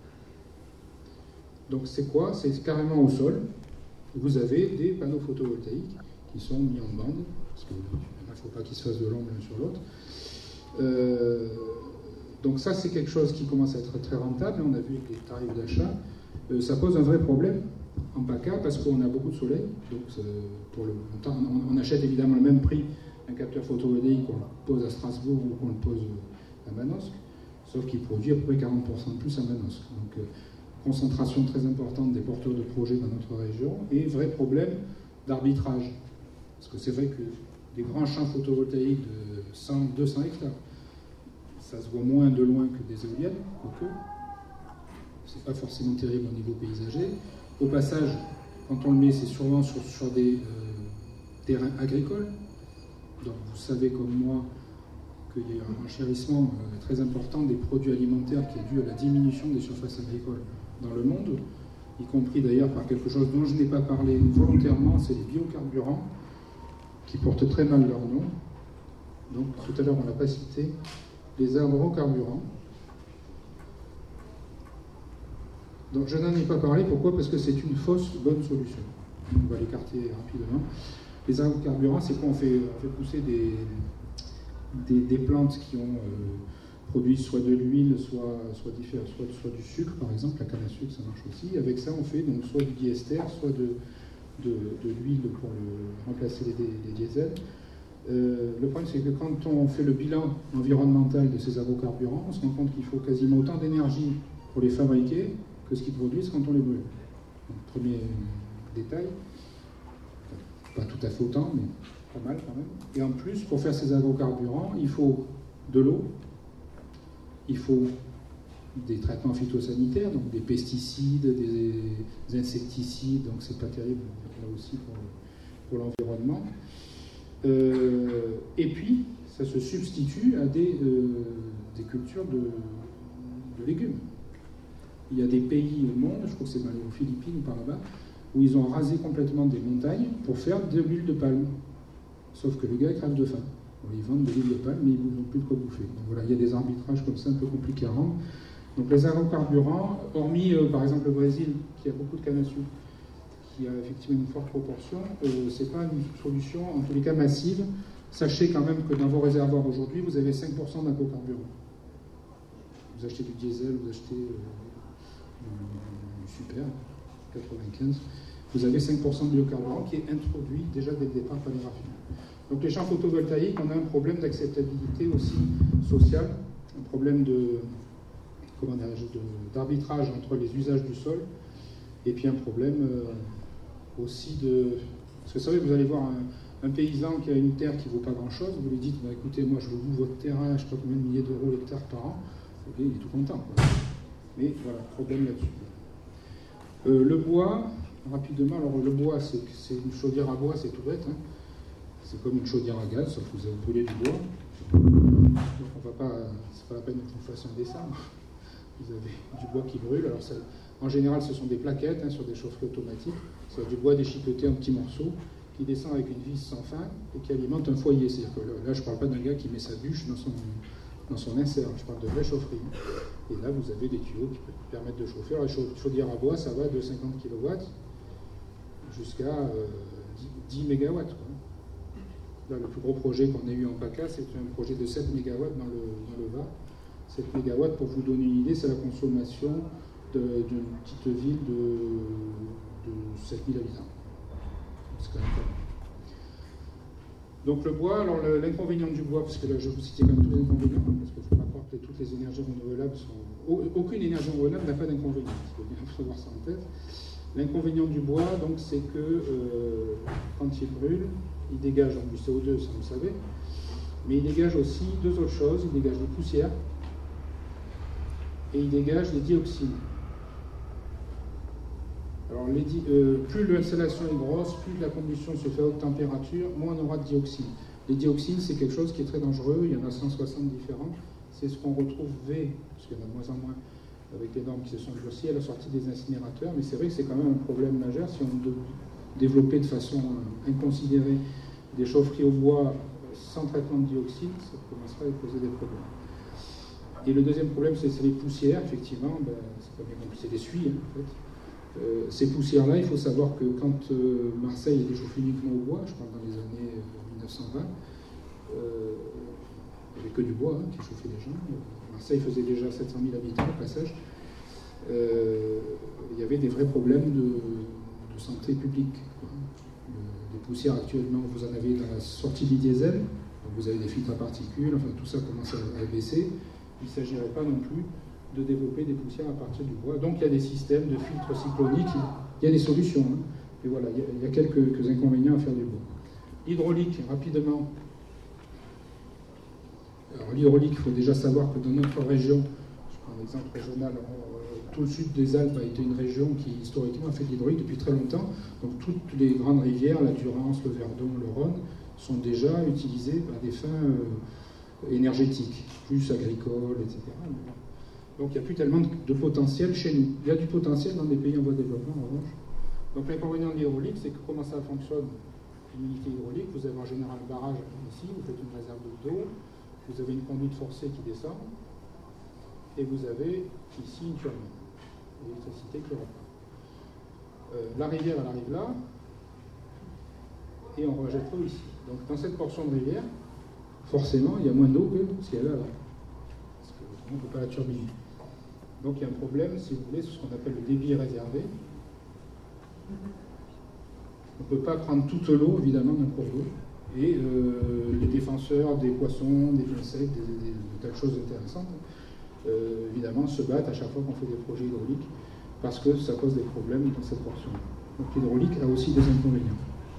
Donc c'est quoi? C'est carrément au sol. Vous avez des panneaux photovoltaïques qui sont mis en bande, parce qu'il ne faut pas qu'ils se fassent de l'ombre l'un sur l'autre. Euh, donc ça, c'est quelque chose qui commence à être très rentable. On a vu avec les tarifs d'achat. Euh, ça pose un vrai problème en PACA parce qu'on a beaucoup de soleil. Donc pour le, on, on achète évidemment le même prix un capteur photovoltaïque qu'on le pose à Strasbourg ou qu'on le pose à Manosque, sauf qu'il produit à peu près quarante pour cent de plus à Manosque. Donc euh, concentration très importante des porteurs de projets dans notre région et vrai problème d'arbitrage. Parce que c'est vrai que des grands champs photovoltaïques de cent, deux cents hectares, ça se voit moins de loin que des éoliennes, quoique c'est pas forcément terrible au niveau paysager. Au passage, quand on le met, c'est souvent sur, sur des euh, terrains agricoles. Donc vous savez comme moi qu'il y a un enchérissement euh, très important des produits alimentaires qui est dû à la diminution des surfaces agricoles dans le monde, y compris d'ailleurs par quelque chose dont je n'ai pas parlé volontairement, c'est les biocarburants, qui portent très mal leur nom. Donc tout à l'heure on n'a pas cité les agrocarburants. Donc je n'en ai pas parlé, pourquoi? Parce que c'est une fausse bonne solution. On va l'écarter rapidement. Les agrocarburants, c'est quoi? On fait, on fait pousser des, des, des plantes qui ont euh, produit soit de l'huile, soit, soit, soit, soit du sucre, par exemple, la canne à sucre, ça marche aussi. Avec ça, on fait donc soit du diester, soit de, de, de l'huile pour le, remplacer les, les diesels. Euh, le problème, c'est que quand on fait le bilan environnemental de ces agrocarburants, on se rend compte qu'il faut quasiment autant d'énergie pour les fabriquer que ce qu'ils produisent quand on les brûle. Donc, premier détail. Pas tout à fait autant, mais pas mal quand même. Et en plus, pour faire ces agrocarburants, il faut de l'eau, il faut des traitements phytosanitaires, donc des pesticides, des, des insecticides, donc c'est pas terrible là aussi pour, pour l'environnement. Euh, et puis, ça se substitue à des, euh, des cultures de, de légumes. Il y a des pays au monde, je crois que c'est aux Philippines ou par là-bas, où ils ont rasé complètement des montagnes pour faire de l'huile de palme. Sauf que les gars ils crèvent de faim. Ils vendent de l'huile de palme, mais ils n'ont plus de quoi bouffer. Donc voilà, il y a des arbitrages comme ça un peu compliqués à rendre. Donc les agrocarburants, hormis euh, par exemple le Brésil, qui a beaucoup de canne à sucre, qui a effectivement une forte proportion, euh, c'est pas une solution, en tous les cas massive. Sachez quand même que dans vos réservoirs aujourd'hui, vous avez cinq pour cent d'agrocarburants. Vous achetez du diesel, vous achetez... Euh, super, quatre-vingt-quinze, vous avez cinq pour cent de biocarburant qui est introduit déjà dès le départ par les raffineurs. Donc les champs photovoltaïques, on a un problème d'acceptabilité aussi sociale, un problème de, comment de, d'arbitrage entre les usages du sol, et puis un problème euh, aussi de... Parce que vous savez, vous allez voir un, un paysan qui a une terre qui ne vaut pas grand-chose, vous lui dites, bah, écoutez, moi je loue votre terrain, je ne sais pas combien de milliers d'euros l'hectare par an, et il est tout content. Quoi. Mais voilà, problème là-dessus. Euh, le bois, rapidement, alors le bois, c'est, c'est une chaudière à bois, c'est tout bête, hein. C'est comme une chaudière à gaz, sauf que vous avez brûlé du bois. Donc on va pas, c'est pas la peine que je vous fasse un dessin. Vous avez du bois qui brûle. Alors ça, en général, ce sont des plaquettes hein, sur des chaufferies automatiques. C'est du bois déchiqueté en petits morceaux qui descend avec une vis sans fin et qui alimente un foyer. C'est-à-dire que là, là je ne parle pas d'un gars qui met sa bûche dans son, dans son insert. Je parle de vraie chaufferie. Et là, vous avez des tuyaux qui permettent de chauffer. Alors, la chaudière à bois, ça va de cinquante kilowatts jusqu'à euh, dix mégawatts. Quoi. Là, le plus gros projet qu'on a eu en PACA, c'est un projet de sept mégawatts dans le, dans le Var. sept mégawatts, pour vous donner une idée, c'est la consommation de, d'une petite ville de, de sept mille habitants. C'est quand même pas mal. Donc le bois, alors le, l'inconvénient du bois, parce que là je vais vous citer quand même tous les inconvénients, parce qu'il ne faut pas croire que toutes les énergies renouvelables sont... Aucune énergie renouvelable n'a pas d'inconvénient, il faut bien avoir ça en tête. L'inconvénient du bois, donc, c'est que euh, quand il brûle, il dégage donc, du C O deux, ça vous le savez, mais il dégage aussi deux autres choses. Il dégage des poussières et il dégage des dioxines. Alors, les di euh, plus l'installation est grosse, plus la combustion se fait à haute température, moins on aura de dioxines. Les dioxines, c'est quelque chose qui est très dangereux, il y en a cent soixante différents. C'est ce qu'on retrouve V, parce qu'il y en a de moins en moins, avec les normes qui se sont durcies à la sortie des incinérateurs, mais c'est vrai que c'est quand même un problème majeur si on de, développait de façon euh, inconsidérée des chaufferies au bois sans traitement de dioxine, ça commencerait à poser des problèmes. Et le deuxième problème, c'est, c'est les poussières, effectivement, ben, c'est pas bien compliqué, c'est des suies, hein, en fait. Euh, ces poussières-là, il faut savoir que quand euh, Marseille était chauffée uniquement au bois, je parle dans les années euh, mille neuf cent vingt, euh, il n'y avait que du bois hein, qui chauffait les gens. Marseille faisait déjà sept cent mille habitants au passage. Euh, il y avait des vrais problèmes de, de santé publique. Quoi. Le, des poussières actuellement, vous en avez dans la sortie du diesel, donc vous avez des filtres à particules, enfin tout ça commence à, à baisser. Il ne s'agirait pas non plus de développer des poussières à partir du bois. Donc il y a des systèmes de filtres cycloniques, il y a des solutions. Hein. Et voilà, il y a, il y a quelques, quelques inconvénients à faire du bois. L'hydraulique, rapidement. Alors l'hydraulique, il faut déjà savoir que dans notre région, je prends un exemple régional, tout le sud des Alpes a été une région qui historiquement a fait de l'hydraulique depuis très longtemps. Donc toutes les grandes rivières, la Durance, le Verdon, le Rhône, sont déjà utilisées à des fins euh, énergétiques, plus agricoles, et cetera. Donc il n'y a plus tellement de potentiel chez nous. Il y a du potentiel dans des pays en voie de développement, en revanche. Donc l'inconvénient de l'hydraulique, c'est que comment ça fonctionne? Une unité hydraulique, vous avez en général un barrage ici, vous faites une réserve d'eau, vous avez une conduite forcée qui descend, et vous avez ici une turbine, l'électricité qui repart. Euh, la rivière, elle arrive là, et on rejette l'eau ici. Donc dans cette portion de rivière, forcément, il y a moins d'eau que ce qu'il y a là. Parce qu'on ne peut pas la turbiner. Donc il y a un problème, si vous voulez, c'est ce qu'on appelle le débit réservé. On ne peut pas prendre toute l'eau, évidemment, d'un cours d'eau. Et euh, les défenseurs des poissons, des insectes, des, des, des tas de choses intéressantes, euh, évidemment, se battent à chaque fois qu'on fait des projets hydrauliques parce que ça cause des problèmes dans cette portion. Donc l'hydraulique a aussi des inconvénients.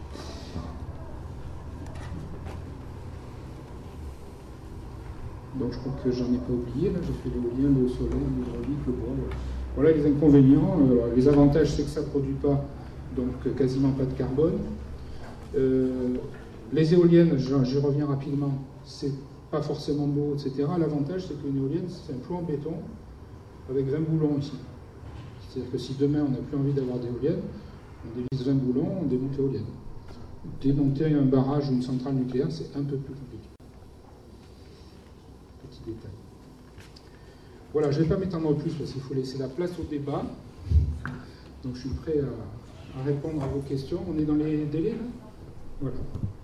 Donc je crois que j'en ai pas oublié, là, j'ai fait l'éolien, le solaire, l'hydraulique, le bois. Voilà. Voilà les inconvénients. Euh, les avantages, c'est que ça ne produit pas, donc quasiment pas de carbone. Euh, les éoliennes, j'y reviens rapidement, c'est pas forcément beau, et cetera. L'avantage, c'est qu'une éolienne, c'est un plot en béton avec vingt boulons ici. C'est-à-dire que si demain on n'a plus envie d'avoir d'éolienne, on dévisse vingt boulons, on démonte l'éolienne. Démonter un barrage ou une centrale nucléaire, c'est un peu plus compliqué. Petit détail. Voilà, je ne vais pas m'étendre plus parce qu'il faut laisser la place au débat. Donc je suis prêt à, à répondre à vos questions. On est dans les délais là ? Voilà.